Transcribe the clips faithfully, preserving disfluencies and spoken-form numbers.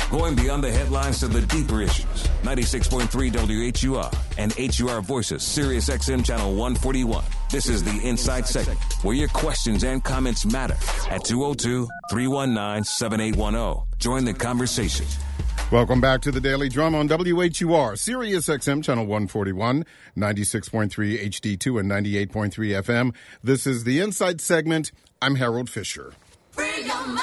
Going beyond the headlines to the deeper issues. ninety-six point three W H U R and H U R Voices, Sirius X M Channel one forty-one. This is the Inside Segment, where your questions and comments matter. At two oh two, three one nine, seven eight one oh. Join the conversation. Welcome back to the Daily Drum on W H U R, Sirius X M Channel one forty-one, ninety-six point three H D two and ninety-eight point three F M. This is the Inside Segment. I'm Harold Fisher. Free your mind.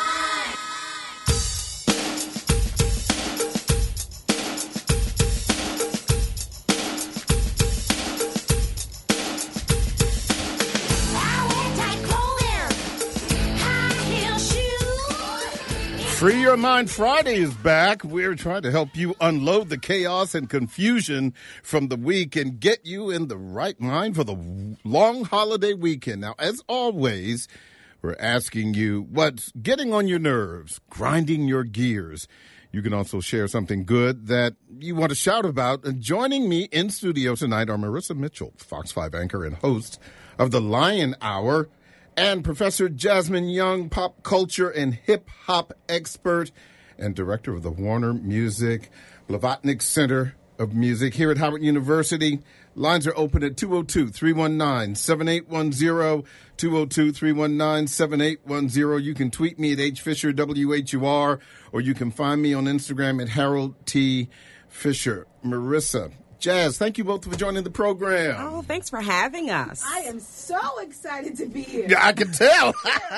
Free Your Mind Friday is back. We're trying to help you unload the chaos and confusion from the week and get you in the right mind for the long holiday weekend. Now, as always, we're asking you what's getting on your nerves, grinding your gears. You can also share something good that you want to shout about. And joining me in studio tonight are Marissa Mitchell, Fox five anchor and host of the Lion Hour, and Professor Jasmine Young, pop culture and hip-hop expert and director of the Warner Music Blavatnik Center of Music here at Howard University. Lines are open at two oh two, three one nine, seven eight one oh, two oh two, three one nine, seven eight one oh. You can tweet me at H Fisher W H U R, or you can find me on Instagram at Harold T. Fisher. Marissa, Jazz, thank you both for joining the program. Oh, thanks for having us. I am so excited to be here. Yeah, I can tell.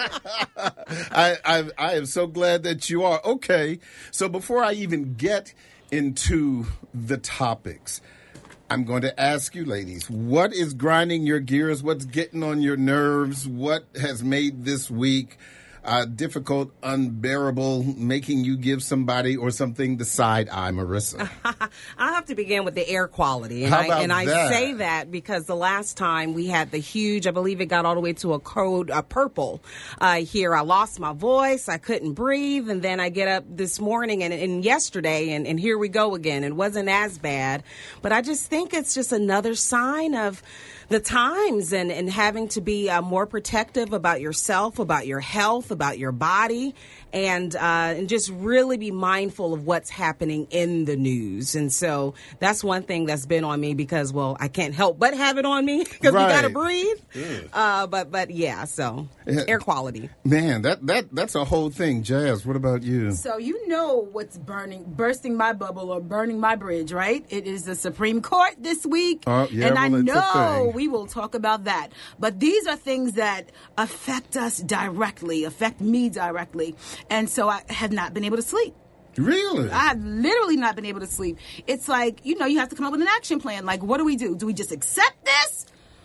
I, I I am so glad that you are. Okay, so before I even get into the topics, I'm going to ask you, ladies, what is grinding your gears? What's getting on your nerves? What has made this week uh, difficult, unbearable, making you give somebody or something the side eye, Marissa? I have to begin with the air quality. And How I about and I that? say that because the last time we had the huge, I believe it got all the way to a code, a purple uh, here. I lost my voice. I couldn't breathe. And then I get up this morning and, and yesterday, and, and here we go again. It wasn't as bad. But I just think it's just another sign of the times and, and having to be uh, more protective about yourself, about your health, about your body, and uh, and just really be mindful of what's happening in the news. And so that's one thing that's been on me because, well, I can't help but have it on me because Right. we got to breathe. Yeah. Uh, but, but yeah, so Yeah. air quality. Man, that, that that's a whole thing. Jazz, what about you? So you know what's burning, bursting my bubble or burning my bridge, right? It is the Supreme Court this week. Oh, yeah, and I well, it's a know thing. we will talk about that. But these are things that affect us directly, affect me directly. And so I have not been able to sleep. Really? I have literally not been able to sleep. It's like, you know, you have to come up with an action plan. Like, what do we do? Do we just accept this?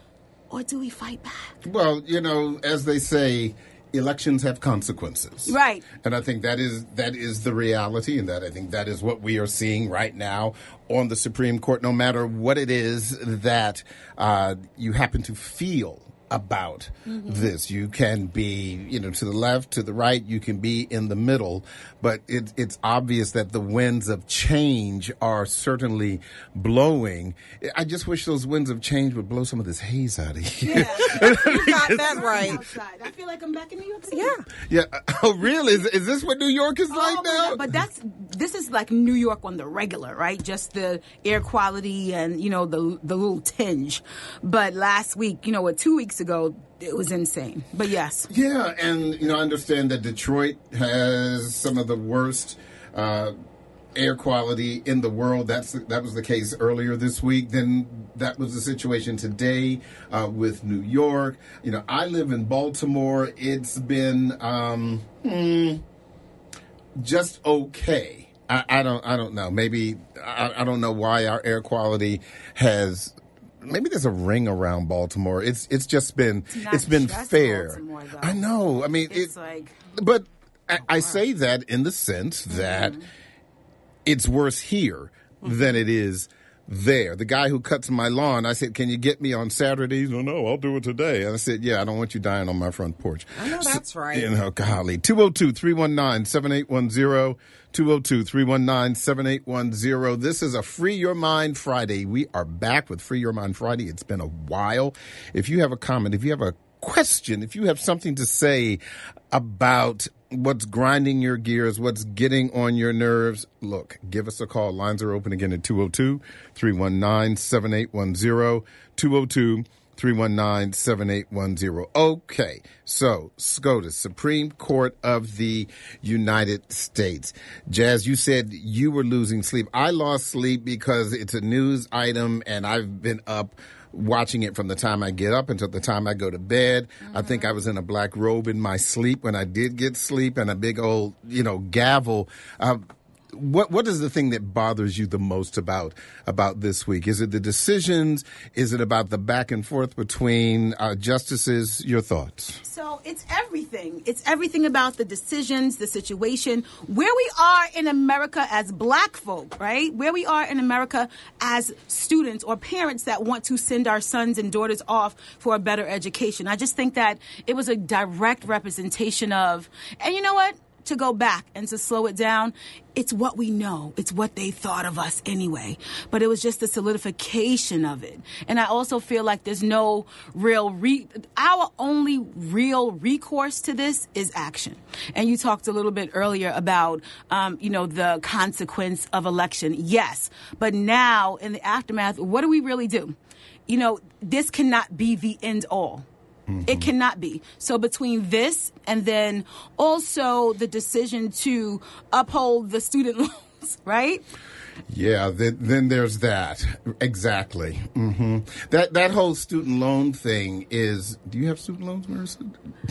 Or do we fight back? Well, you know, as they say, elections have consequences. Right. And I think that is that is the reality, and that I think that is what we are seeing right now on the Supreme Court, no matter what it is that uh, you happen to feel about mm-hmm. this. You can be, you know, to the left, to the right, you can be in the middle, but it, it's obvious that the winds of change are certainly blowing. I just wish those winds of change would blow some of this haze out of here. Yeah. You got that right. Outside. I feel like I'm back in New York City. Yeah. Yeah. Oh, really? Is, is this what New York is like Oh, but now? that- But that's this is like New York on the regular, right? Just the air quality and, you know, the the little tinge. But last week, you know, what, two weeks ago, it was insane. But yes. Yeah, and, you know, I understand that Detroit has some of the worst uh, air quality in the world. That's that was the case earlier this week. Then that was the situation today uh, with New York. You know, I live in Baltimore. It's been um, hmm, just okay. I, I don't. I don't know. Maybe I, I don't know why our air quality has. Maybe there's a ring around Baltimore. It's it's just been It's not it's been just fair. Baltimore, though. I know. I mean, It's it, like, but I, I say that in the sense that Mm-hmm. it's worse here than it is there. The guy who cuts my lawn, I said, "Can you get me on Saturdays?" "No, no, I'll do it today." And I said, "Yeah, I don't want you dying on my front porch." I know that's right. You know, golly. two oh two, three one nine, seven eight one oh. two oh two, three one nine, seven eight one oh. This is a Free Your Mind Friday. We are back with Free Your Mind Friday. It's been a while. If you have a comment, if you have a question, if you have something to say about what's grinding your gears, what's getting on your nerves, look, give us a call. Lines are open again at two oh two, three one nine, seven eight one zero, two oh two, three one nine, seven eight one zero. Okay, so SCOTUS, Supreme Court of the United States. Jazz, you said you were losing sleep. I lost sleep because it's a news item, and I've been up watching it from the time I get up until the time I go to bed. Mm-hmm. I think I was in a black robe in my sleep when I did get sleep, and a big old, you know, gavel. Uh, What what is the thing that bothers you the most about about this week? Is it the decisions? Is it about the back and forth between uh, justices? Your thoughts? So it's everything. It's everything about the decisions, the situation, where we are in America as black folk, right? Where we are in America as students or parents that want to send our sons and daughters off for a better education. I just think that it was a direct representation of, and you know what? To go back and to slow it down, it's what we know. It's what they thought of us anyway. But it was just the solidification of it. And I also feel like there's no real re- our only real recourse to this is action. And you talked a little bit earlier about, um, you know, the consequence of election. Yes. But now in the aftermath, what do we really do? You know, this cannot be the end all. Mm-hmm. It cannot be. So between this and then also the decision to uphold the student loans, right? Yeah, then, then there's that. Exactly. Mm-hmm. That that whole student loan thing is. Do you have student loans, Marissa?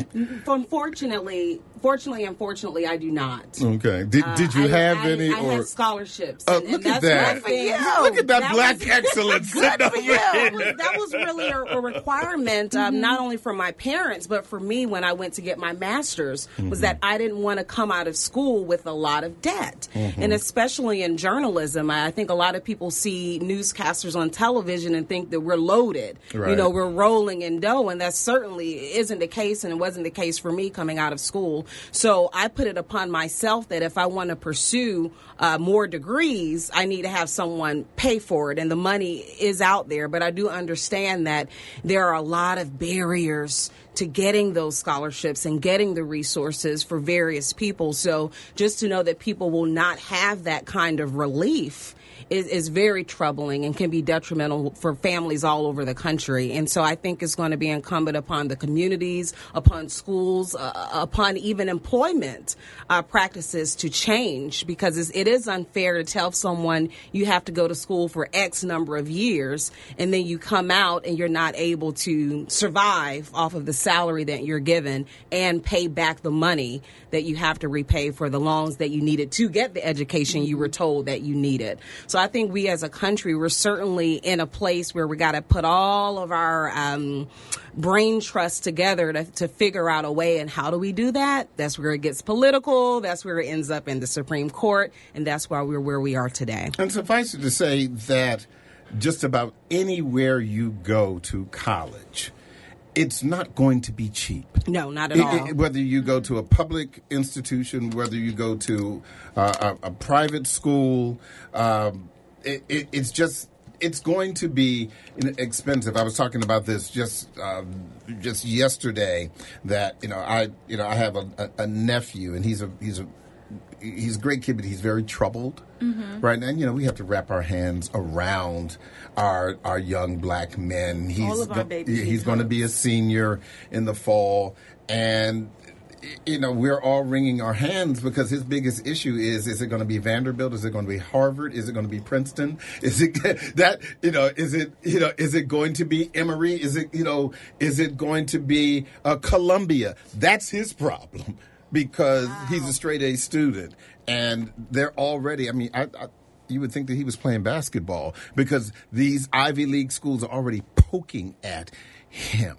Unfortunately, fortunately, unfortunately, I do not. Okay. Did uh, did you I, have I, any? I or had scholarships. Oh, and, look and at that's that! Yeah, look at that, that black was, excellence. Good for you. That was, that was really a, a requirement, um, mm-hmm. not only for my parents, but for me when I went to get my master's. Mm-hmm. Was that I didn't want to come out of school with a lot of debt, mm-hmm. and especially in journalism, I think a lot of people see newscasters on television and think that we're loaded. Right. You know, we're rolling in dough, and that certainly isn't the case, and it wasn't the case for me coming out of school. So I put it upon myself that if I want to pursue uh, more degrees, I need to have someone pay for it, and the money is out there. But I do understand that there are a lot of barriers to getting those scholarships and getting the resources for various people. So just to know that people will not have that kind of relief is, is very troubling and can be detrimental for families all over the country. And so I think it's going to be incumbent upon the communities, upon schools, uh, upon even employment uh, practices to change, because it's, it is unfair to tell someone you have to go to school for X number of years and then you come out and you're not able to survive off of the salary that you're given and pay back the money that you have to repay for the loans that you needed to get the education you were told that you needed. So I think we as a country, we're certainly in a place where we got to put all of our um, brain trust together to, to figure out a way. And how do we do that? That's where it gets political. That's where it ends up in the Supreme Court. And that's why we're where we are today. And suffice it to say that just about anywhere you go to college, it's not going to be cheap. No, not at it, all. It, whether you go to a public institution, whether you go to uh, a, a private school, um, it, it, it's just it's going to be expensive. I was talking about this just uh, just yesterday. That you know, I you know I have a, a, a nephew, and he's a he's a he's a great kid, but he's very troubled mm-hmm. right now. And, you know, we have to wrap our hands around our our young black men. He's All of our go- babies. He's going to be a senior in the fall, and you know we're all wringing our hands because his biggest issue is: is it going to be Vanderbilt? Is it going to be Harvard? Is it going to be Princeton? Is it that you know? Is it you know? Is it going to be Emory? Is it you know? Is it going to be uh, Columbia? That's his problem. Because wow. he's a straight A student, and they're already. I mean, I, I, you would think that he was playing basketball because these Ivy League schools are already poking at him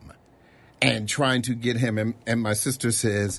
and trying to get him. And, and my sister says,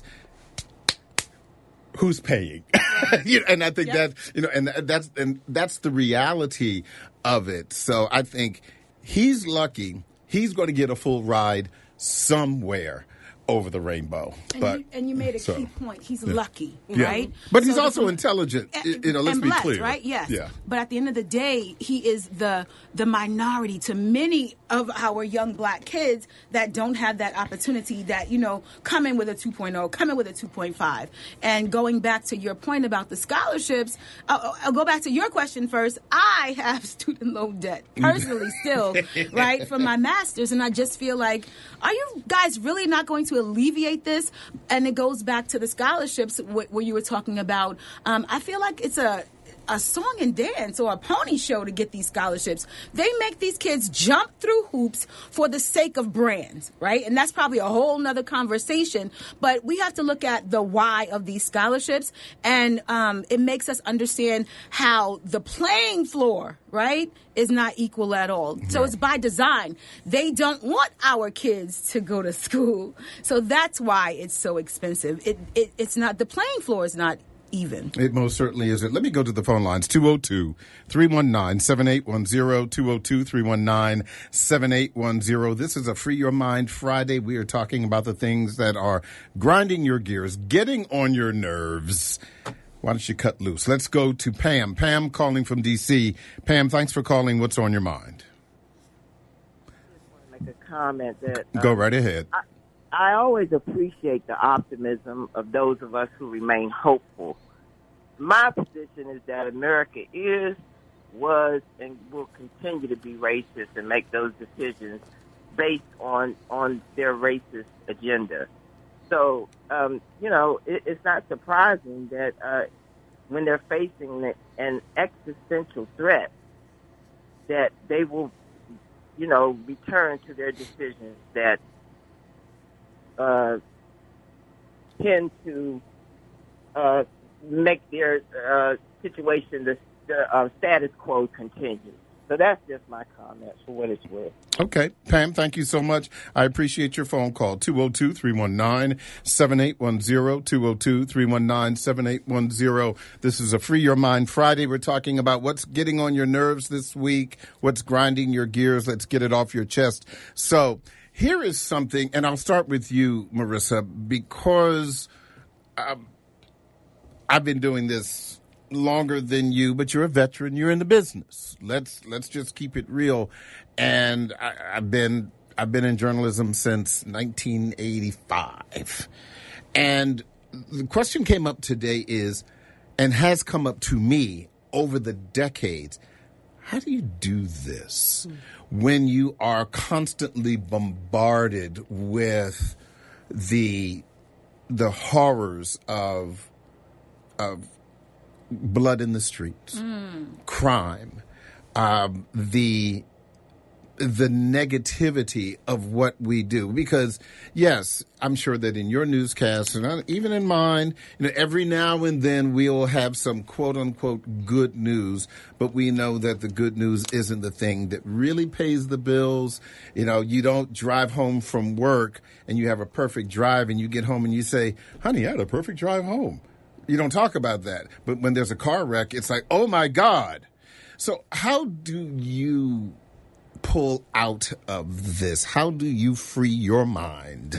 "Who's paying?" you know, and I think yep. that you know, and that's and that's the reality of it. So I think he's lucky. He's going to get a full ride somewhere. over the rainbow. And, but you, and you made a so, key point. He's yeah. lucky, yeah. right? But he's so also the, intelligent. And, you know, let's and be blessed, clear. right? Yes. Yeah. But at the end of the day, he is the the minority to many of our young black kids that don't have that opportunity, that, you know, come in with a two point oh, come in with a two point five. And going back to your point about the scholarships, I'll, I'll go back to your question first. I have student loan debt personally still, right, from my master's. And I just feel like, are you guys really not going to alleviate this? And it goes back to the scholarships wh- where you were talking about. Um, I feel like it's a a song and dance or a pony show to get these scholarships. They make these kids jump through hoops for the sake of brands, right? And that's probably a whole nother conversation. But we have to look at the why of these scholarships, and um, it makes us understand how the playing floor, right, is not equal at all. So it's by design. They don't want our kids to go to school. So that's why it's so expensive. It, it It's not, the playing floor is not even. It most certainly isn't. Let me go to the phone lines. two oh two, three one nine, seven eight one zero, two oh two, three one nine, seven eight one zero. This is a Free Your Mind Friday. We are talking about the things that are grinding your gears, getting on your nerves. Why don't you cut loose? Let's go to Pam. Pam calling from D C. Pam, thanks for calling. What's on your mind? I just want to make a comment that... Um, go right ahead. I, I always appreciate the optimism of those of us who remain hopeful. My position is that America is, was, and will continue to be racist and make those decisions based on, on their racist agenda. So, um, you know, it, it's not surprising that uh, when they're facing an existential threat, that they will, you know, return to their decisions that Uh, tend to uh, make their uh, situation, the, the uh, status quo, continue. So that's just my comment for what it's worth. Okay. Pam, thank you so much. I appreciate your phone call. two oh two, three one nine, seven eight one zero, two oh two, three one nine, seven eight one zero. This is a Free Your Mind Friday. We're talking about what's getting on your nerves this week, what's grinding your gears. Let's get it off your chest. So, here is something, and I'll start with you, Marissa, because um, I've been doing this longer than you, but you're a veteran. You're in the business. Let's let's just keep it real. And I, I've been I've been in journalism since nineteen eighty-five. And the question came up today is, and has come up to me over the decades, how do you do this when you are constantly bombarded with the the horrors of of blood in the streets, mm. crime, um, the the negativity of what we do? Because yes, I'm sure that in your newscasts and even in mine, you know, every now and then we'll have some quote unquote good news, but we know that the good news isn't the thing that really pays the bills. You know, you don't drive home from work and you have a perfect drive and you get home and you say, honey, I had a perfect drive home. You don't talk about that. But when there's a car wreck, it's like, oh my God. So how do you pull out of this? How do you free your mind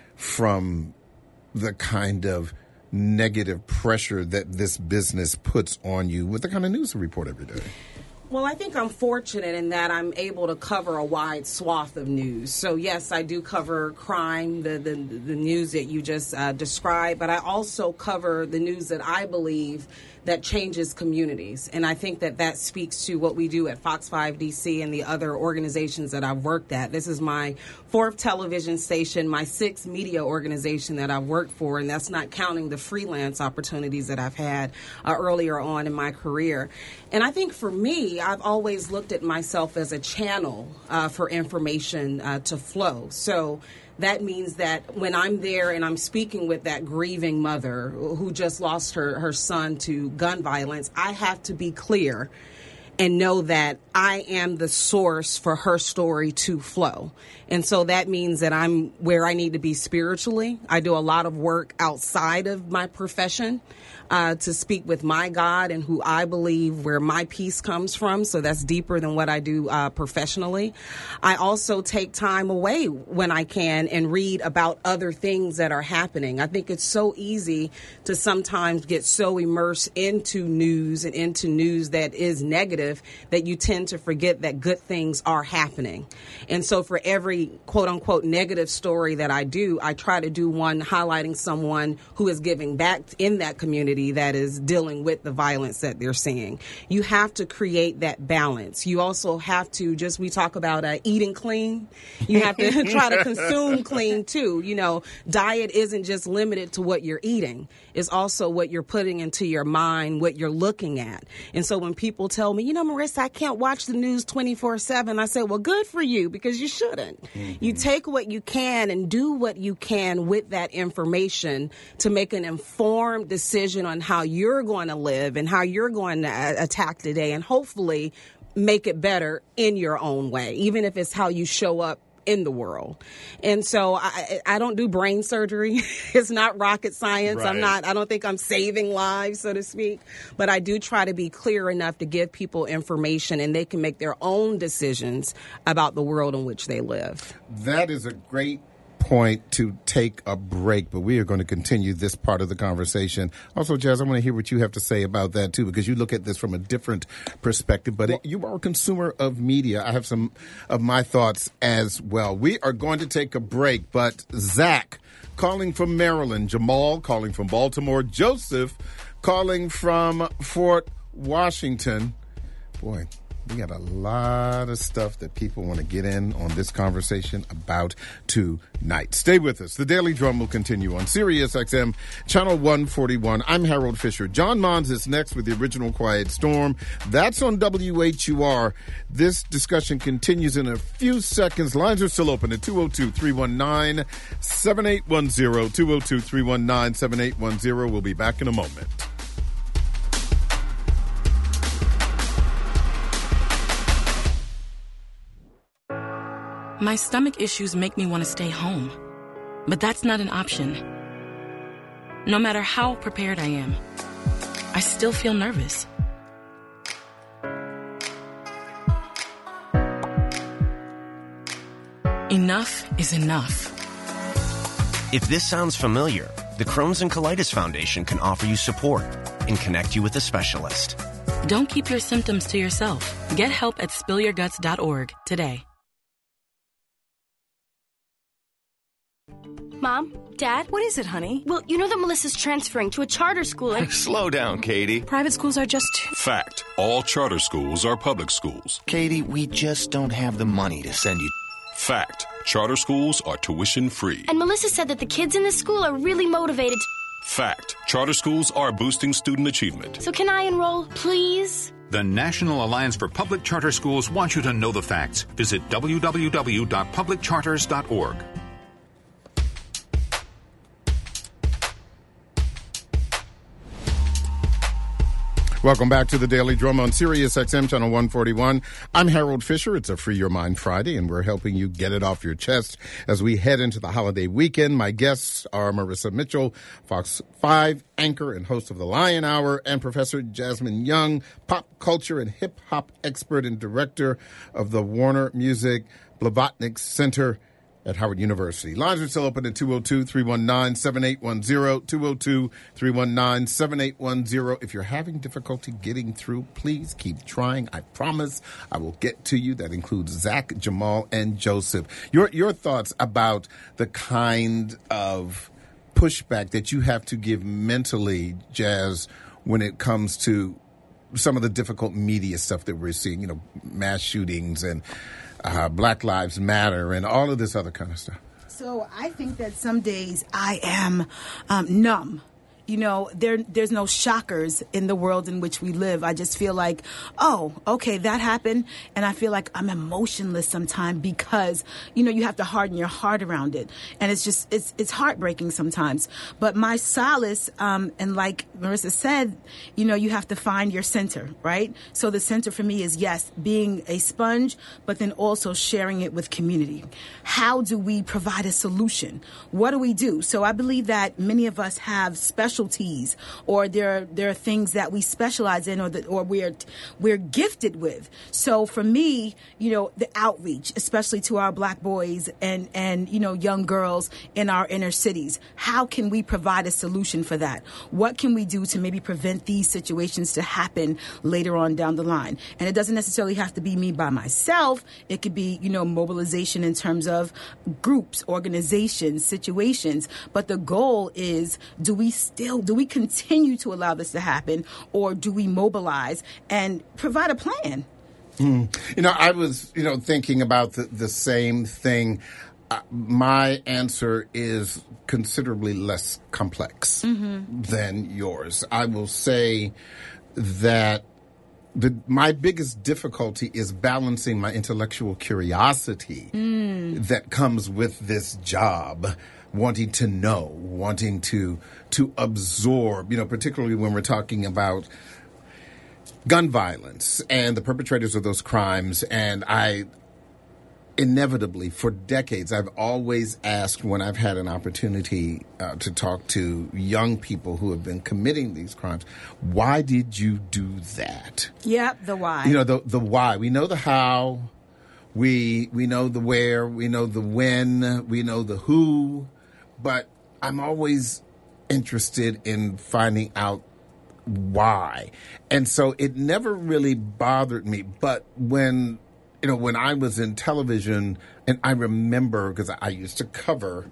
from the kind of negative pressure that this business puts on you with the kind of news we report every day? Well, I think I'm fortunate in that I'm able to cover a wide swath of news. So, yes, I do cover crime, the the, the news that you just uh, described, but I also cover the news that I believe that changes communities. And I think that that speaks to what we do at Fox five D C and the other organizations that I've worked at. This is my fourth television station, my sixth media organization that I've worked for, and that's not counting the freelance opportunities that I've had uh, earlier on in my career. And I think for me, I've always looked at myself as a channel uh, for information uh, to flow. So that means that when I'm there and I'm speaking with that grieving mother who just lost her, her son to gun violence, I have to be clear and know that I am the source for her story to flow. And so that means that I'm where I need to be spiritually. I do a lot of work outside of my profession uh, to speak with my God and who I believe where my peace comes from. So that's deeper than what I do uh, professionally. I also take time away when I can and read about other things that are happening. I think it's so easy to sometimes get so immersed into news and into news that is negative that you tend to forget that good things are happening. And so for every quote unquote negative story that I do, I try to do one highlighting someone who is giving back in that community that is dealing with the violence that they're seeing. You have to create that balance. You also have to just, we talk about uh, eating clean. You have to try to consume clean too. You know, diet isn't just limited to what you're eating. It's also what you're putting into your mind, what you're looking at. And so when people tell me, you know, Marissa, I can't watch the news twenty-four seven, I say, well, good for you, because you shouldn't. Mm-hmm. You take what you can and do what you can with that information to make an informed decision on how you're going to live and how you're going to uh, attack the day, and hopefully make it better in your own way, even if it's how you show up in the world. And so I, I don't do brain surgery. It's not rocket science. Right. I'm not, I don't think I'm saving lives, so to speak, but I do try to be clear enough to give people information and they can make their own decisions about the world in which they live. That is a great point to take a break, but we are going to continue this part of the conversation. Also, Jazz, I want to hear what you have to say about that too, because you look at this from a different perspective, but well, it, you are a consumer of media. I have some of my thoughts as well. We are going to take a break, but Zach calling from Maryland, Jamal calling from Baltimore, Joseph calling from Fort Washington. Boy, we got a lot of stuff that people want to get in on this conversation about tonight. Stay with us. The Daily Drum will continue on Sirius X M, Channel one forty-one. I'm Harold Fisher. John Mons is next with the original Quiet Storm. That's on W H U R. This discussion continues in a few seconds. Lines are still open at two oh two, three one nine, seven eight one zero, two oh two, three one nine, seven eight one zero. We'll be back in a moment. My stomach issues make me want to stay home, but that's not an option. No matter how prepared I am, I still feel nervous. Enough is enough. If this sounds familiar, the Crohn's and Colitis Foundation can offer you support and connect you with a specialist. Don't keep your symptoms to yourself. Get help at spill your guts dot org today. Mom, Dad? What is it, honey? Well, you know that Melissa's transferring to a charter school and... Slow down, Katie. Private schools are just... Fact. All charter schools are public schools. Katie, we just don't have the money to send you... Fact. Charter schools are tuition free. And Melissa said that the kids in this school are really motivated to... Fact. Charter schools are boosting student achievement. So can I enroll, please? The National Alliance for Public Charter Schools wants you to know the facts. Visit w w w dot public charters dot org. Welcome back to the Daily Drum on Sirius X M Channel one forty-one. I'm Harold Fisher. It's a Free Your Mind Friday, and we're helping you get it off your chest as we head into the holiday weekend. My guests are Marissa Mitchell, Fox five anchor and host of the Lion Hour, and Professor Jasmine Young, pop culture and hip-hop expert and director of the Warner Music Blavatnik Center at Howard University. Lines are still open at two oh two, three one nine, seven eight one zero, two oh two, three one nine, seven eight one zero. If you're having difficulty getting through, please keep trying. I promise I will get to you. That includes Zach, Jamal, and Joseph. Your your thoughts about the kind of pushback that you have to give mentally, Jazz, when it comes to some of the difficult media stuff that we're seeing, you know, mass shootings and Uh, Black Lives Matter and all of this other kind of stuff. So I think that some days I am um, numb. you know, there there's no shockers in the world in which we live. I just feel like, oh, okay, that happened. And I feel like I'm emotionless sometimes because, you know, you have to harden your heart around it. And it's just, it's it's heartbreaking sometimes. But my solace, um, and like Marissa said, you know, you have to find your center, right? So the center for me is, yes, being a sponge, but then also sharing it with community. How do we provide a solution? What do we do? So I believe that many of us have specialties, or there there are things that we specialize in, or that or we're we're gifted with. So for me, you know, the outreach, especially to our Black boys and and you know young girls in our inner cities. How can we provide a solution for that? What can we do to maybe prevent these situations to happen later on down the line? And it doesn't necessarily have to be me by myself. It could be, you know, mobilization in terms of groups, organizations, situations. But the goal is, do we still, do we continue to allow this to happen, or do we mobilize and provide a plan? Mm. You know, I was, you know, thinking about the, the same thing. Uh, my answer is considerably less complex mm-hmm. than yours. I will say that the, my biggest difficulty is balancing my intellectual curiosity mm. that comes with this job, wanting to know, wanting to to absorb, you know, particularly when we're talking about gun violence and the perpetrators of those crimes. And I inevitably, for decades, I've always asked when I've had an opportunity uh, to talk to young people who have been committing these crimes, why did you do that? Yep, the why. You know, the the why. We know the how, we we know the where, we know the when, we know the who, but I'm always interested in finding out why. And so it never really bothered me. But when You know, when I was in television, and I remember, because I used to cover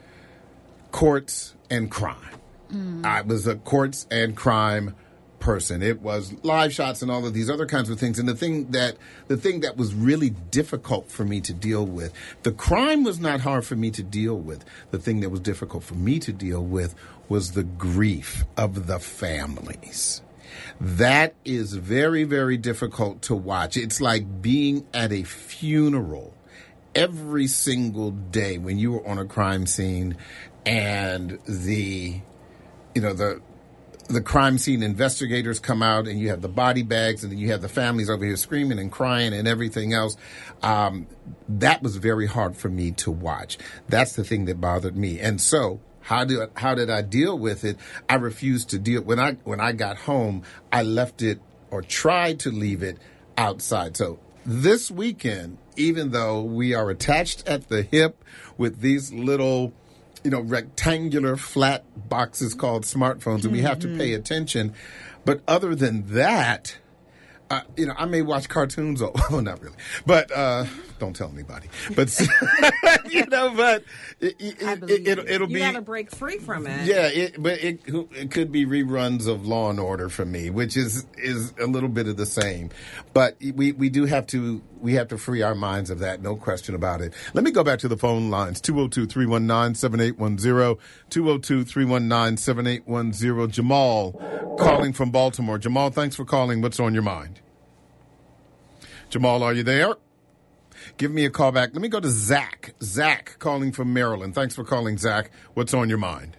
courts and crime. Mm. I was a courts and crime person. It was live shots and all of these other kinds of things. And the thing that the thing that was really difficult for me to deal with, the crime was not hard for me to deal with. The thing that was difficult for me to deal with was the grief of the families. That is very, very difficult to watch. It's like being at a funeral every single day when you were on a crime scene, and the, you know, the the crime scene investigators come out, and you have the body bags, and then you have the families over here screaming and crying and everything else. Um, that was very hard for me to watch. That's the thing that bothered me. And so How did how did I deal with it? I refused to deal. When I when I got home, I left it, or tried to leave it, outside. So this weekend, even though we are attached at the hip with these little, you know, rectangular flat boxes called smartphones, and we have to pay attention. But other than that, Uh, you know, I may watch cartoons. Or, well, not really, but uh, don't tell anybody. But you know, but it, it, it, it, it'll you be. You got to break free from it. Yeah, it, but it it could be reruns of Law and Order for me, which is is a little bit of the same. But we we do have to we have to free our minds of that, no question about it. Let me go back to the phone lines: two oh two, three one nine, seven eight one zero, two oh two, three one nine, seven eight one zero. Jamal calling from Baltimore. Jamal, thanks for calling. What's on your mind? Jamal, are you there? Give me a call back. Let me go to Zach. Zach calling from Maryland. Thanks for calling, Zach. What's on your mind?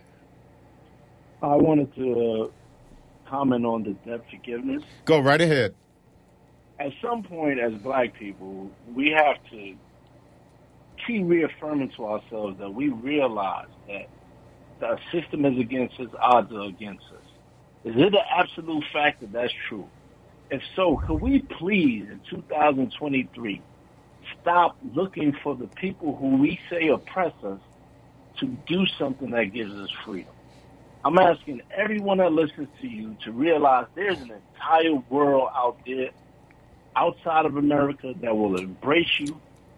I wanted to uh, comment on the debt forgiveness. Go right ahead. At some point, as black people, we have to keep reaffirming to ourselves that we realize that the system is against us, odds are against us. Is it an absolute fact that that's true? If so, could we please, in two thousand twenty-three, stop looking for the people who we say oppress us to do something that gives us freedom? I'm asking everyone that listens to you to realize there's an entire world out there, outside of America, that will embrace you,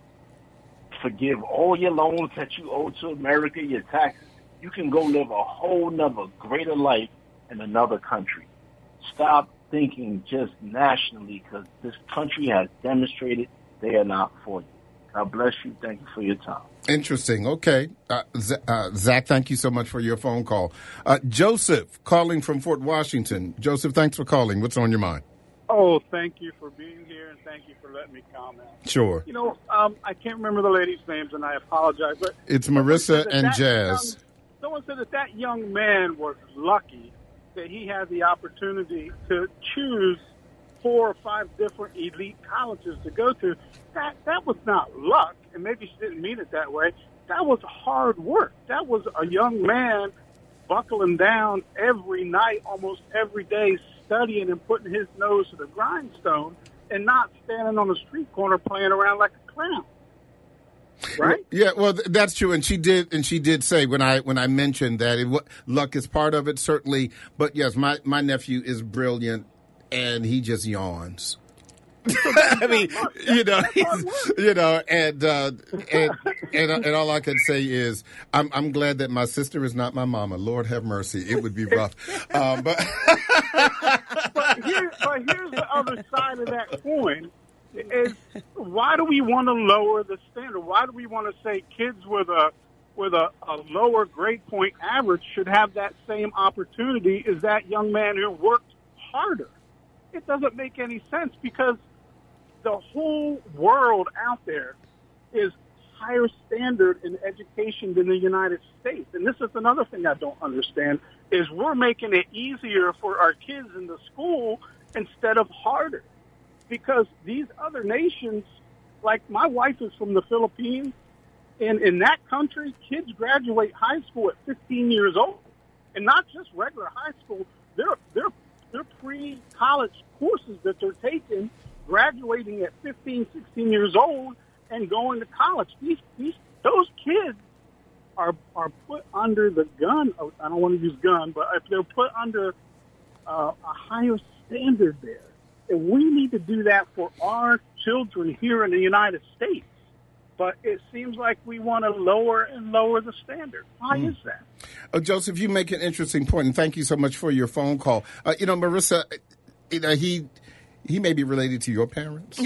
forgive all your loans that you owe to America, your taxes. You can go live a whole nother greater life in another country. Stop thinking just nationally, because this country has demonstrated they are not for you. God bless you. Thank you for your time. Interesting. Okay. Uh, Z- uh, Zach, thank you so much for your phone call. Uh, Joseph, calling from Fort Washington. Joseph, thanks for calling. What's on your mind? Oh, thank you for being here, and thank you for letting me comment. Sure. You know, um, I can't remember the ladies' names, and I apologize. But It's Marissa that and that Jazz. Young, someone said that that young man was lucky that he had the opportunity to choose four or five different elite colleges to go to. That that was not luck, and maybe she didn't mean it that way. That was hard work. That was a young man buckling down every night, almost every day, studying and putting his nose to the grindstone, and not standing on the street corner playing around like a clown. Right? Yeah, well, th- that's true, and she did, and she did say when I when I mentioned that it, w- luck is part of it, certainly. But yes, my my nephew is brilliant, and he just yawns. I mean, you know, he's, you know, and uh, and and and all I can say is, I'm I'm glad that my sister is not my mama. Lord have mercy, it would be rough. Um, but but, here, but here's the other side of that coin: is why do we want to lower the standard? Why do we want to say kids with a with a, a lower grade point average should have that same opportunity as that young man who worked harder? It doesn't make any sense because the whole world out there is higher standard in education than the United States. And this is another thing I don't understand, is we're making it easier for our kids in the school instead of harder. Because these other nations, like my wife is from the Philippines, and in that country, kids graduate high school at fifteen years old. And not just regular high school, they're, they're, they're pre-college courses that they're taking, graduating at fifteen, sixteen years old and going to college. These, these, those kids are are put under the gun. Of, I don't want to use gun, but if they're put under uh, a higher standard there, and we need to do that for our children here in the United States. But it seems like we want to lower and lower the standard. Why mm. is that? Oh, Joseph, you make an interesting point, and thank you so much for your phone call. Uh, you know, Marissa, you know, he. He may be related to your parents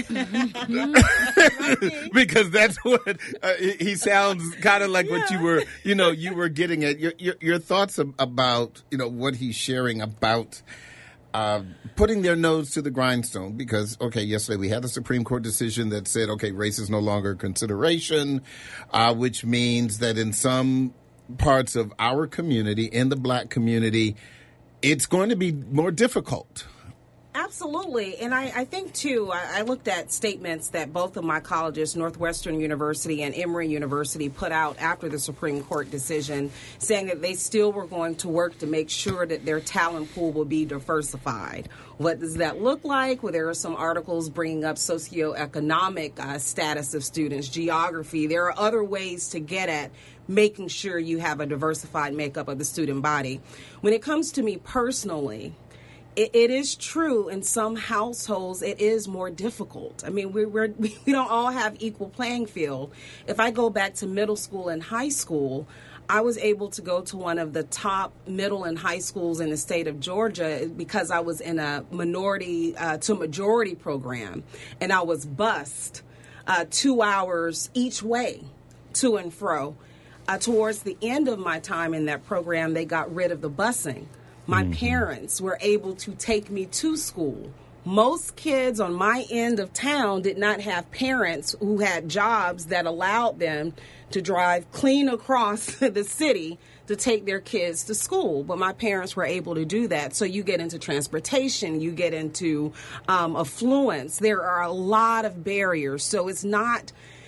because that's what uh, he sounds kind of like. Yeah. What you were, you know, you were getting at. Your your, your thoughts about, you know, what he's sharing about uh, putting their nose to the grindstone. Because okay, yesterday we had a Supreme Court decision that said, okay, race is no longer a consideration, uh, which means that in some parts of our community, in the black community, it's going to be more difficult. Absolutely. And I, I think, too, I, I looked at statements that both of my colleges, Northwestern University and Emory University, put out after the Supreme Court decision, saying that they still were going to work to make sure that their talent pool will be diversified. What does that look like? Well, there are some articles bringing up socioeconomic uh, status of students, geography. There are other ways to get at making sure you have a diversified makeup of the student body. When it comes to me personally, It, it is true in some households it is more difficult. I mean, we we're, we don't all have equal playing field. If I go back to middle school and high school, I was able to go to one of the top middle and high schools in the state of Georgia because I was in a minority uh, to majority program, and I was bused uh, two hours each way to and fro. Uh, towards the end of my time in that program, they got rid of the busing. My mm-hmm. parents were able to take me to school. Most kids on my end of town did not have parents who had jobs that allowed them to drive clean across the city to take their kids to school. But my parents were able to do that. So you get into transportation, you get into um, affluence. There are a lot of barriers. So it's not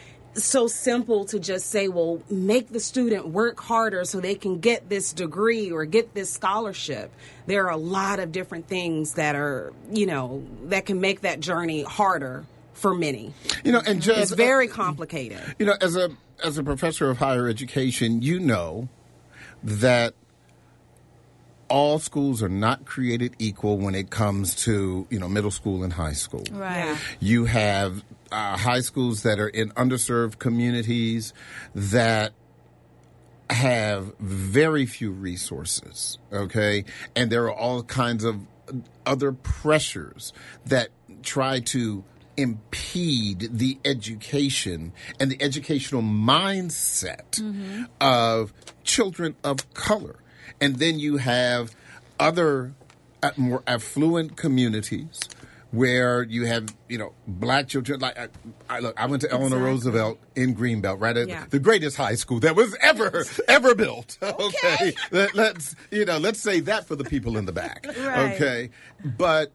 so simple to just say, well, make the student work harder so they can get this degree or get this scholarship. There are a lot of different things that are, you know, that can make that journey harder for many. You know, and just, it's very complicated. You know, as a as a professor of higher education, you know that all schools are not created equal when it comes to, you know, middle school and high school. Right. Yeah. You have uh, high schools that are in underserved communities that have very few resources, okay? And there are all kinds of other pressures that try to impede the education and the educational mindset mm-hmm. of children of color. And then you have other uh, more affluent communities where you have, you know, black children. Like I, I, look, I went to Eleanor Exactly. Roosevelt in Greenbelt, right at Yeah. the greatest high school that was ever ever built. Okay, Okay. Let, let's you know, let's say that for the people in the back. Right. Okay, but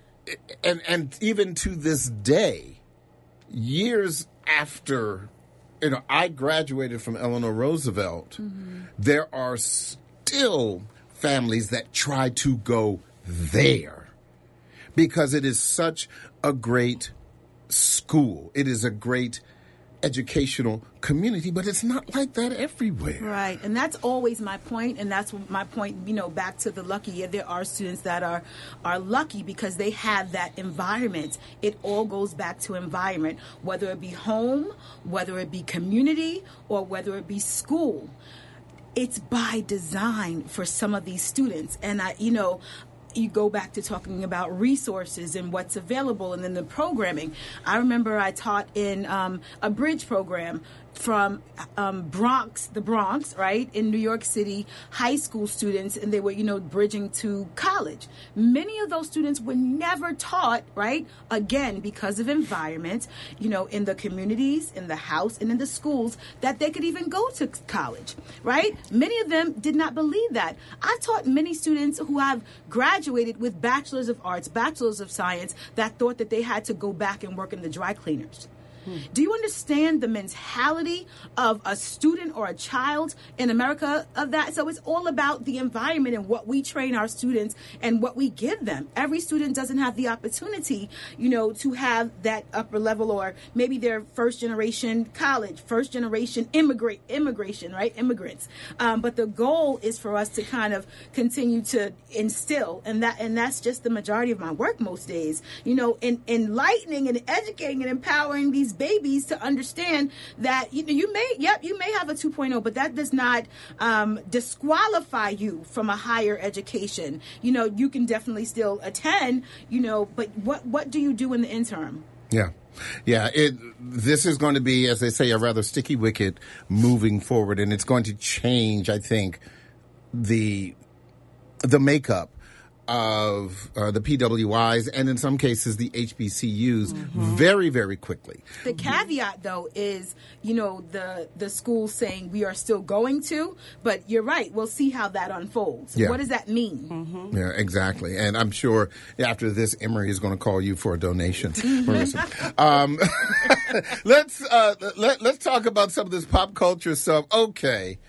and and even to this day, years after, you know, I graduated from Eleanor Roosevelt, mm-hmm. there are still families that try to go there. Because it is such a great school. It is a great educational community, but it's not like that everywhere. Right, and that's always my point, and that's my point, you know, back to the lucky. Yeah, there are students that are, are lucky because they have that environment. It all goes back to environment, whether it be home, whether it be community, or whether it be school. It's by design for some of these students. And, I, you know, you go back to talking about resources and what's available and then the programming. I remember I taught in um, a bridge program from um, Bronx, the Bronx, right, in New York City, high school students, and they were, you know, bridging to college. Many of those students were never taught, right, again, because of environment, you know, in the communities, in the house, and in the schools, that they could even go to college, right? Many of them did not believe that. I taught many students who have graduated with bachelors of arts, bachelors of science, that thought that they had to go back and work in the dry cleaners. Do you understand the mentality of a student or a child in America of that? So it's all about the environment and what we train our students and what we give them. Every student doesn't have the opportunity, you know, to have that upper level, or maybe they're first generation college, first generation immigrant, immigration, right? Immigrants. Um, but the goal is for us to kind of continue to instill, and that, and that's just the majority of my work most days, you know, in enlightening and educating and empowering these babies to understand that, you know, you may, yep, you may have a two point oh, but that does not um, disqualify you from a higher education. You know, you can definitely still attend, you know, but what, what do you do in the interim? Yeah. Yeah, it, this is going to be, as they say, a rather sticky wicket moving forward, and it's going to change, I think, the the makeup of uh, the P W Is and in some cases the H B C Us mm-hmm. very, very quickly. The caveat, though, is, you know, the the school saying we are still going to, but you're right. We'll see how that unfolds. Yeah. What does that mean? Mm-hmm. Yeah, exactly. And I'm sure after this, Emory is going to call you for a donation, Marissa. um, let's uh, let, let's talk about some of this pop culture stuff. Okay,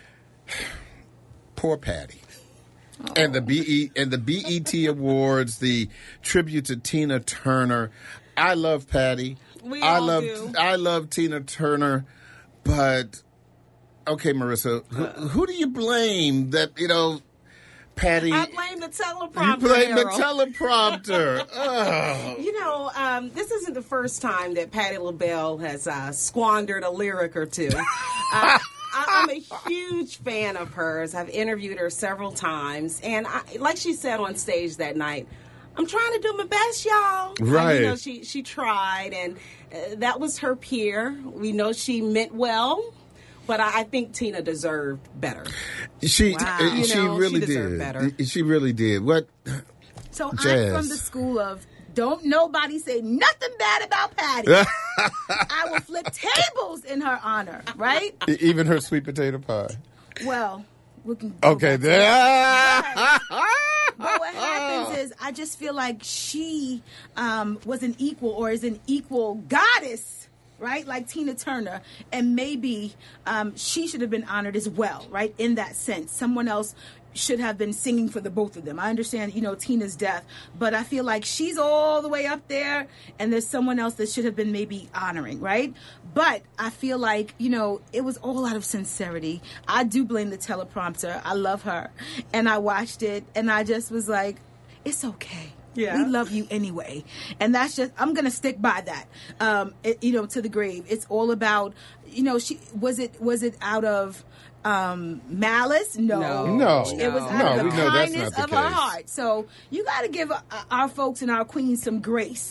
poor Patty. Oh. And the B E and the B E T Awards, the tribute to Tina Turner. I love Patty. We I all love do. I love Tina Turner, but okay, Marissa, who, who do you blame that, you know, Patty? I blame the teleprompter. You blame the Harold. teleprompter. Oh. You know, um, this isn't the first time that Patti LaBelle has uh, squandered a lyric or two. Uh, I'm a huge fan of hers. I've interviewed her several times. And I, like she said on stage that night, I'm trying to do my best, y'all. Right. And, you know, she, she tried, and uh, that was her peer. We know she meant well, but I, I think Tina deserved better. She Wow. uh, You she know, really she deserved did. better. She really did. What? So Jazz. I'm from the school of don't nobody say nothing bad about Patty. I will flip tables in her honor, right? Even her sweet potato pie. Well, we can go Okay, back to there. that. But, but what happens is I just feel like she um, was an equal or is an equal goddess, right? Like Tina Turner. And maybe um, she should have been honored as well, right? In that sense. Someone else should have been singing for the both of them. I understand, you know, Tina's death, but I feel like she's all the way up there and there's someone else that should have been maybe honoring, right? But I feel like, you know, it was all out of sincerity. I do blame the teleprompter. I love her. And I watched it and I just was like, it's okay. Yeah. We love you anyway. And that's just, I'm going to stick by that, um, it, you know, to the grave. It's all about, you know, she was it, was it out of, Um, malice? No. No. It was out No, of we the know that's kindness not the of her case. heart. So you got to give uh, our folks and our queens some grace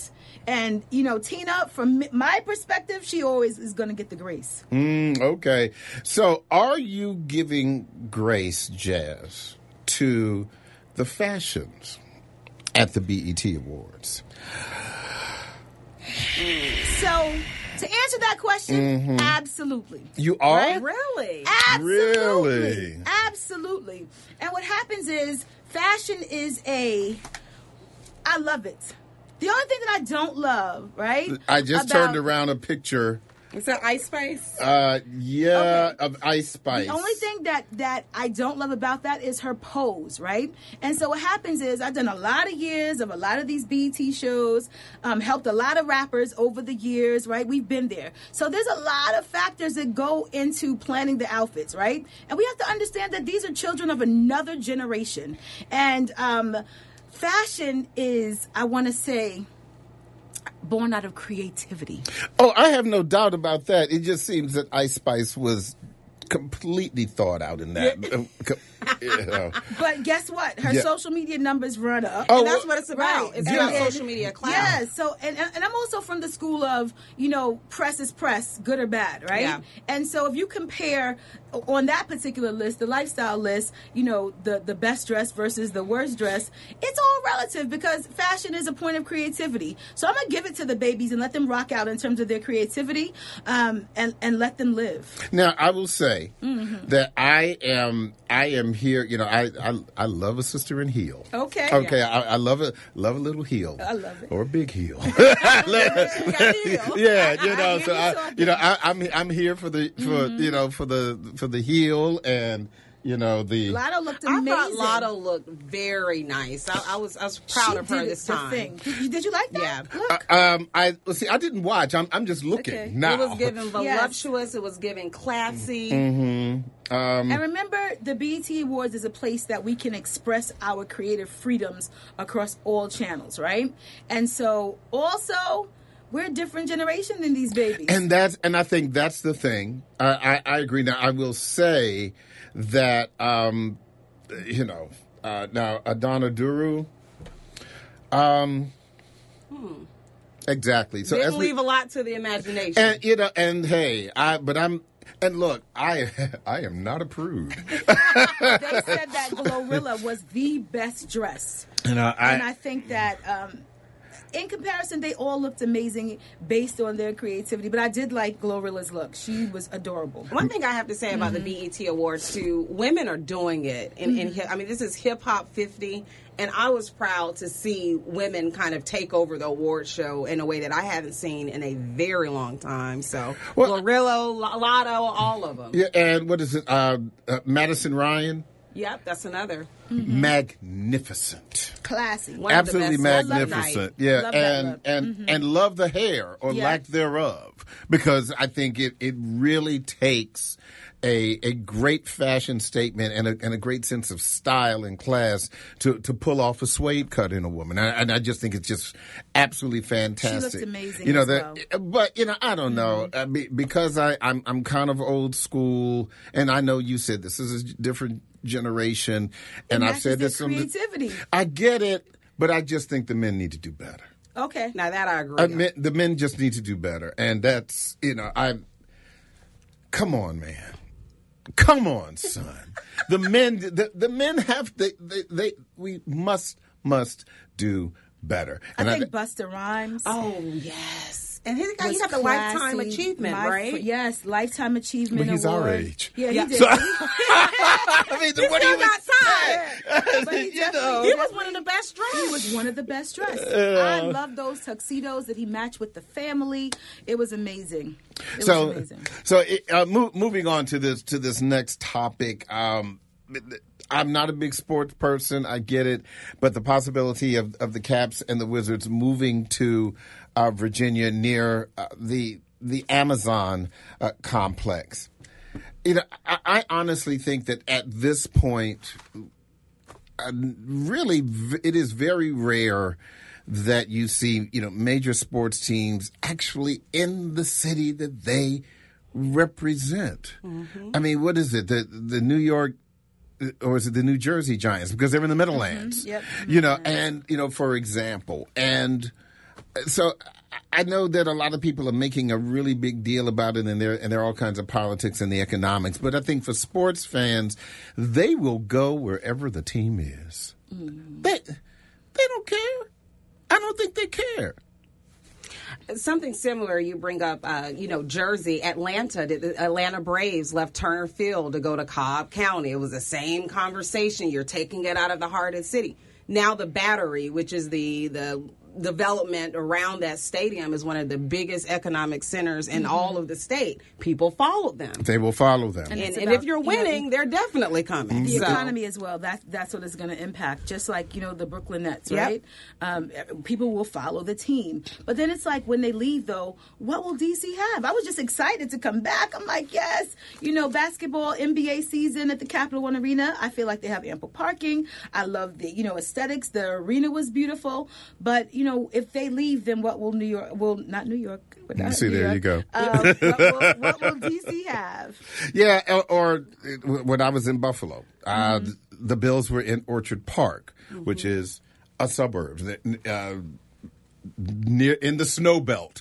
And, you know, Tina, from my perspective, she always is going to get the grace. Mm, okay. So are you giving grace, Jazz, to the fashions at the B E T Awards? So, to answer that question, Mm-hmm. absolutely. You are? Right? Really? Absolutely. Really? Absolutely. And what happens is, fashion is a, I love it. The only thing that I don't love, right? I just about- turned around a picture. Is that Ice Spice? Uh, yeah, Okay. of Ice Spice. The only thing that, that I don't love about that is her pose, right? And so what happens is I've done a lot of years of a lot of these B E T shows, um, helped a lot of rappers over the years, right? We've been there. So there's a lot of factors that go into planning the outfits, right? And we have to understand that these are children of another generation. And um, fashion is, I want to say, born out of creativity. Oh, I have no doubt about that. It just seems that Ice Spice was completely thought out in that. You know. But guess what? Her Yeah. social media numbers run up. Oh, And that's well- what it's about. Right. It's And- about and- social media clout. Yeah. So, and, and I'm also from the school of, you know, press is press, good or bad, right? Yeah. And so if you compare on that particular list, the lifestyle list, you know, the, the best dress versus the worst dress, it's all relative because fashion is a point of creativity. So I'm going to give it to the babies and let them rock out in terms of their creativity um, and, and let them live. Now, I will say Mm-hmm. that I am I am here. You know, I I, I love a sister in heel. Okay. Okay, I, I love a love a little heel. I love it. Or a big heel. heel. Yeah, you know. I So hear you I, talking. you know, I, I'm I'm here for the for Mm-hmm. you know for the for the heel and you know the. Lotto looked I amazing. thought Lotto looked very nice. I, I was I was proud She of her did this the time. thing. Did you, did you like that? Yeah. Look. Uh, um, I well, see. I didn't watch. I'm I'm just looking Okay. now. It was giving Yes. voluptuous. It was giving classy. Mm-hmm. Um, And remember, the B E T Awards is a place that we can express our creative freedoms across all channels, right? And so, also, we're a different generation than these babies. And that's and I think that's the thing. I, I, I agree. Now I will say that um, you know uh, now Adana Duru. Um, Hmm. exactly. So Didn't as we, leave a lot to the imagination. and you know and hey, I but I'm and look, I I am not a prude. They said that Glorilla was the best dressed. And I, and I think that um, in comparison, they all looked amazing based on their creativity. But I did like Glorilla's look. She was adorable. One thing I have to say about the B E T Awards too, women are doing it. In, in hip, I mean, this is Hip Hop fifty, and I was proud to see women kind of take over the award show in a way that I haven't seen in a very long time. So, Well- Glorilla, Lotto, all of them. yeah, and what is it? Uh, uh, Madison Ryan, Yep, that's another. magnificent. Classy. One of the Absolutely best. magnificent. Yeah, Love that and look. and and love the hair or Yeah. lack thereof, because I think it it really takes a a great fashion statement and a and a great sense of style and class to to pull off a suede cut in a woman, and I, and I just think it's just absolutely fantastic. amazing You know as that, but you know I don't know I mean, because I I'm I'm kind of old school, and I know you said this is a different generation, and I've matches said their this from the- creativity. I get it, but I just think the men need to do better. Okay. Now that I agree. I on. mean, the men just need to do better, and that's you know I. Come on, man. Come on, son. The men, the, the men have they, they they we must must do better. And I think Busta Rhymes. Oh yes, and he, he was got the lifetime classy. achievement, My right? fr- yes, lifetime achievement But he's award. our age. Yeah, Yeah. he did. So- I mean, He what do still you got time. But he, you definitely- know. He was one of the best dressed. He was one of the best dressed. I love those tuxedos that he matched with the family. It was amazing. It so was amazing. so it, uh, mo- moving on to this to this next topic. Um, I'm not a big sports person. I get it, but the possibility of, of the Caps and the Wizards moving to uh, Virginia near uh, the the Amazon uh, complex. You know, I, I honestly think that at this point, uh, really, v- it is very rare that you see, you know, major sports teams actually in the city that they represent. Mm-hmm. I mean, what is it? The the New York, or is it the New Jersey Giants? Because they're in the Meadowlands. Yep. You know, and you know, for example, and so I know that a lot of people are making a really big deal about it, and there and there are all kinds of politics and the economics. But I think for sports fans, they will go wherever the team is. Mm. They they don't care. I don't think they care. Something similar you bring up, uh, you know, Jersey, Atlanta. The Atlanta Braves left Turner Field to go to Cobb County. It was the same conversation. You're taking it out of the heart of the city. Now the Battery, which is the the development around that stadium, is one of the biggest economic centers in mm-hmm. all of the state. People followed them. They will follow them. And, and, about, and if you're winning, you know, they're definitely coming. The so. economy as well, that, that's what it's going to impact. Just like, you know, the Brooklyn Nets, yep. right? Um, people will follow the team. But then it's like when they leave, though, what will D C have? I was just excited to come back. I'm like, yes, you know, basketball, N B A season at the Capital One Arena. I feel like they have ample parking. I love the, you know, aesthetics. The arena was beautiful. But, you know, if they leave, then what will New York, well, not New York. But not See, New there York. you go. Um, what, will, what will D C have? Yeah, or, or when I was in Buffalo, uh, mm-hmm. the Bills were in Orchard Park, mm-hmm. which is a suburb uh, near in the snow belt.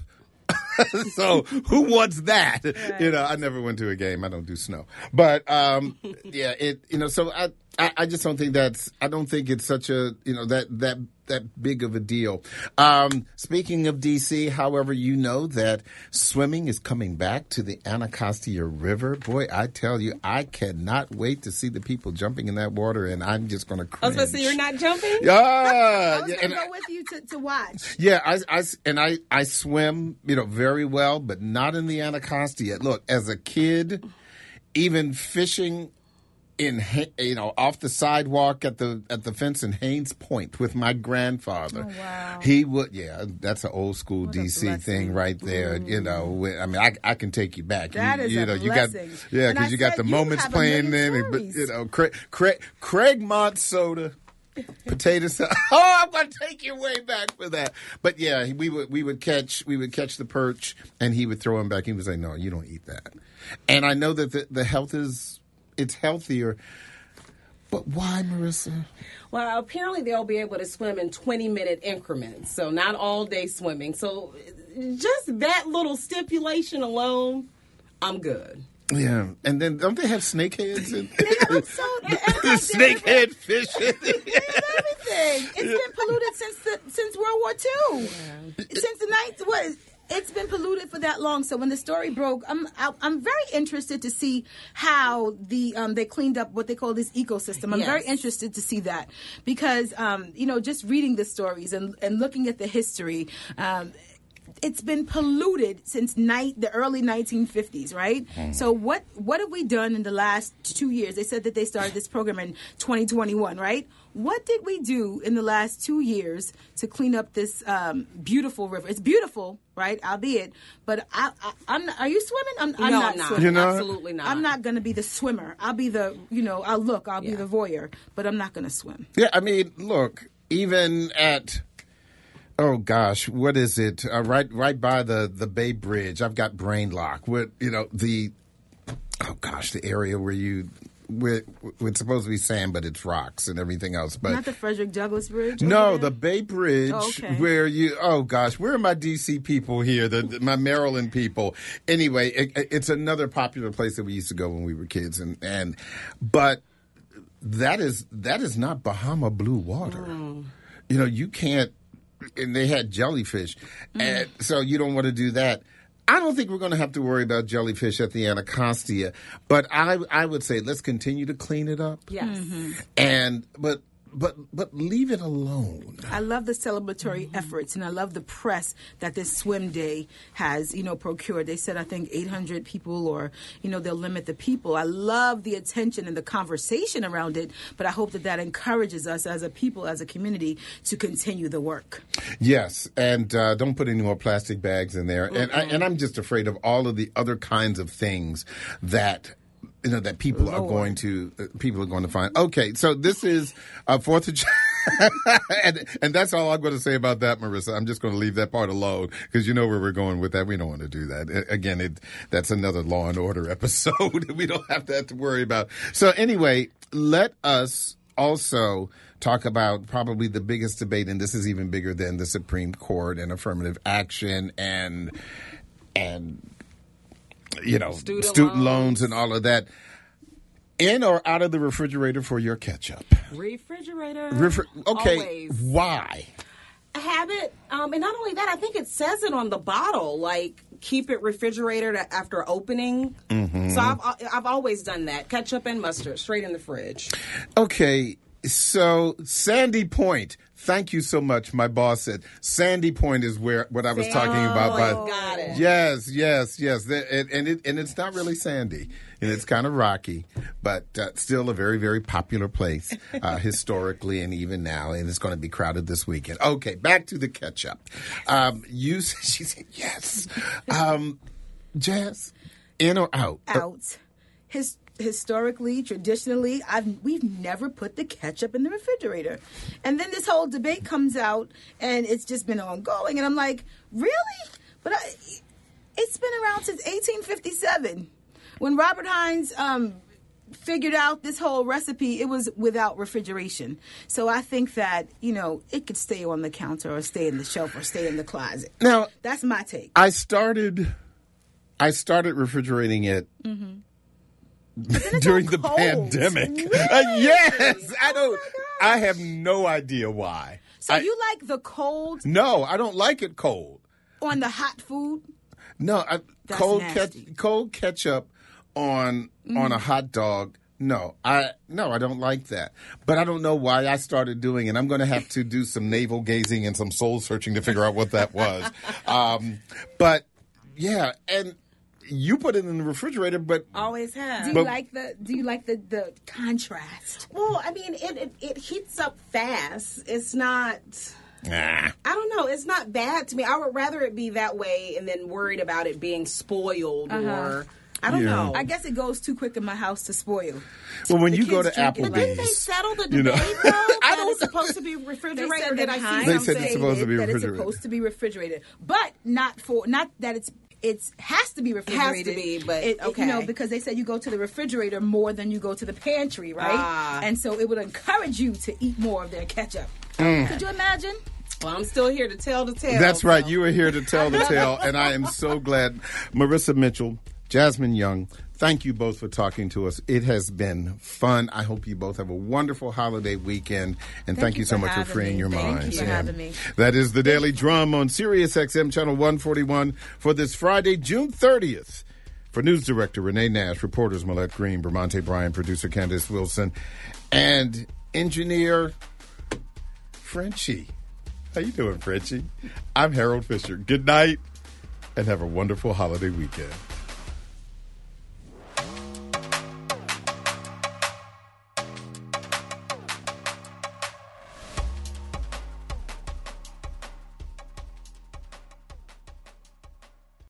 So who wants that? Right. You know, I never went to a game. I don't do snow, but um, yeah, it. You know, so I, I, I just don't think that's. I don't think it's such a. You know, that that. that big of a deal. Um, speaking of D C, however, you know that swimming is coming back to the Anacostia River. Boy, I tell you, I cannot wait to see the people jumping in that water, and I'm just going to cringe. I was going to say, you're not jumping? Yeah. I was yeah, going to go with you to, to watch. Yeah, I, I, and I, I swim, you know, very well, but not in the Anacostia. Look, as a kid, even fishing in, you know, off the sidewalk at the at the fence in Haynes Point with my grandfather. Oh, wow. He would, yeah, that's an old school What D C thing right there. Mm. You know, I mean, I, I can take you back. That you, is you a know, you got, blessing. yeah, And because I you got said the you moments have a playing million in, but stories. you know, Craig, Craig, Craigmont soda. Potato salad. Oh, I'm going to take you way back for that. But yeah, we would we would catch we would catch the perch, and he would throw him back. He would say, "No, you don't eat that." And I know that the, the health is it's healthier. But why, Marissa? Well, apparently they'll be able to swim in twenty-minute increments, so not all day swimming. So just that little stipulation alone, I'm good. Yeah, and then don't they have snakeheads? In- so, snakehead fish. Everything. It's been polluted since the since World War Two. Yeah. Since the ninth, what? It's been polluted for that long. So when the story broke, I'm I'm very interested to see how the um, they cleaned up what they call this ecosystem. I'm yes. very interested to see that because um, you know, just reading the stories and and looking at the history. Um, It's been polluted since night the early nineteen fifties, right? Mm. So what what have we done in the last two years? They said that they started this program in twenty twenty-one, right? What did we do in the last two years to clean up this um, beautiful river? It's beautiful, right? Albeit, but I, I, I'm. Are you swimming? I'm, I'm no, not I'm not. swimming. You're not? Absolutely not. I'm not going to be the swimmer. I'll be the, you know, I'll look. I'll yeah. be the voyeur, but I'm not going to swim. Yeah, I mean, look, even at. Oh gosh, what is it? Uh, right, right by the, the Bay Bridge. I've got brain lock. What you know the? Oh gosh, the area where you where, where it's supposed to be sand, but it's rocks and everything else. But Not the Frederick Douglass Bridge? no, the Bay Bridge Oh, okay. where you. Oh gosh, where are my D C people here? The, the my Maryland people. Anyway, it, it's another popular place that we used to go when we were kids, and and but that is that is not Bahama blue water. Mm. You know, you can't. And they had jellyfish. Mm. And so you don't want to do that. I don't think we're going to have to worry about jellyfish at the Anacostia. But I I would say let's continue to clean it up. Yes. Mm-hmm. And but but but leave it alone. I love the celebratory mm-hmm. efforts, and I love the press that this swim day has, you know, procured. They said, I think, eight hundred people, or, you know, they'll limit the people. I love the attention and the conversation around it, but I hope that that encourages us as a people, as a community, to continue the work. Yes, and uh, don't put any more plastic bags in there. Mm-hmm. And I, and I'm just afraid of all of the other kinds of things that. You know, that people Lord. are going to uh, people are going to find. Okay, so this is uh, Fourth of July, and, and that's all I'm going to say about that, Marissa. I'm just going to leave that part alone because you know where we're going with that. We don't want to do that. It, again, it that's another Law and Order episode. We don't have that to worry about. So anyway, let us also talk about probably the biggest debate, and this is even bigger than the Supreme Court and affirmative action and and you know student, student loans. loans and all of that. In or out of the refrigerator for your ketchup? Refrigerator. Refri- okay, Always. Why? A habit, um, and not only that, I think it says it on the bottle, like keep it refrigerated after opening. Mm-hmm. So I've I've always done that. Ketchup and mustard straight in the fridge. Okay, so Sandy Point. Thank you so much. My boss said Sandy Point is where what I was Sandy talking about. Point. Got it. Yes, yes, yes. And, and it and it's not really sandy, and it's kind of rocky, but uh, still a very, very popular place uh, historically and even now. And it's going to be crowded this weekend. Okay, back to the ketchup. Um, you, she said yes. Um, Jazz, in or out? Out. His. Historically, traditionally, I've we've never put the ketchup in the refrigerator. And then this whole debate comes out, and it's just been ongoing. And I'm like, really? But I, it's been around since eighteen fifty-seven. When Robert Hines um, figured out this whole recipe, it was without refrigeration. So I think that, you know, it could stay on the counter or stay in the shelf or stay in the closet. Now, that's my take. I started, I started refrigerating it. Mm-hmm. During the cold. pandemic. Really? Uh, yes. I don't oh I have no idea why. So I, you like the cold? No, I don't like it cold. On the hot food? No, I, cold ke- cold ketchup on mm. on a hot dog. No, I no, I don't like that. But I don't know why I started doing it. I'm going to have to do some navel gazing and some soul searching to figure out what that was. um, but yeah, and you put it in the refrigerator, but always have. Do you but, like the? Do you like the, the contrast? Well, I mean, it, it it heats up fast. It's not. Nah. I don't know. It's not bad to me. I would rather it be that way and then worried about it being spoiled uh-huh. or. I don't yeah. know. I guess it goes too quick in my house to spoil. Well, when the you go to Applebee's, but didn't they settle the debate? You know, though, that it's supposed to be refrigerated. Did I see they said it's supposed to be that refrigerated. It's supposed to be refrigerated, but not for not that it's. It has to be refrigerated. Has to be, but it, okay. You know, because they said you go to the refrigerator more than you go to the pantry, right? Ah. And so it would encourage you to eat more of their ketchup. Mm. Could you imagine? Well, I'm still here to tell the tale. That's so. right. You are here to tell the tale, and I am so glad. Marissa Mitchell, Jasmine Young, thank you both for talking to us. It has been fun. I hope you both have a wonderful holiday weekend, and thank, thank you, you so much for freeing me. your thank minds. You for having me. That is the Daily Drum on Sirius X M Channel one forty-one for this Friday, June thirtieth. For News Director Renee Nash, reporters Millette Green, Bramante Bryan, producer Candace Wilson, and engineer Frenchie. How you doing, Frenchie? I'm Harold Fisher. Good night, and have a wonderful holiday weekend.